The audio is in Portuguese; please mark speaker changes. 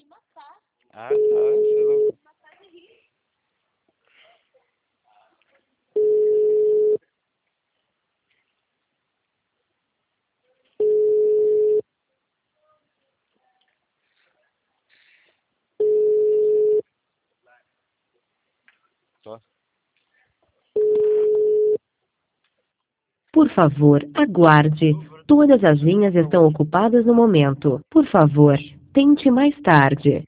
Speaker 1: Ah, tá, você é louco. Só.
Speaker 2: Por favor, aguarde. Todas as linhas estão ocupadas no momento. Por favor, tente mais tarde.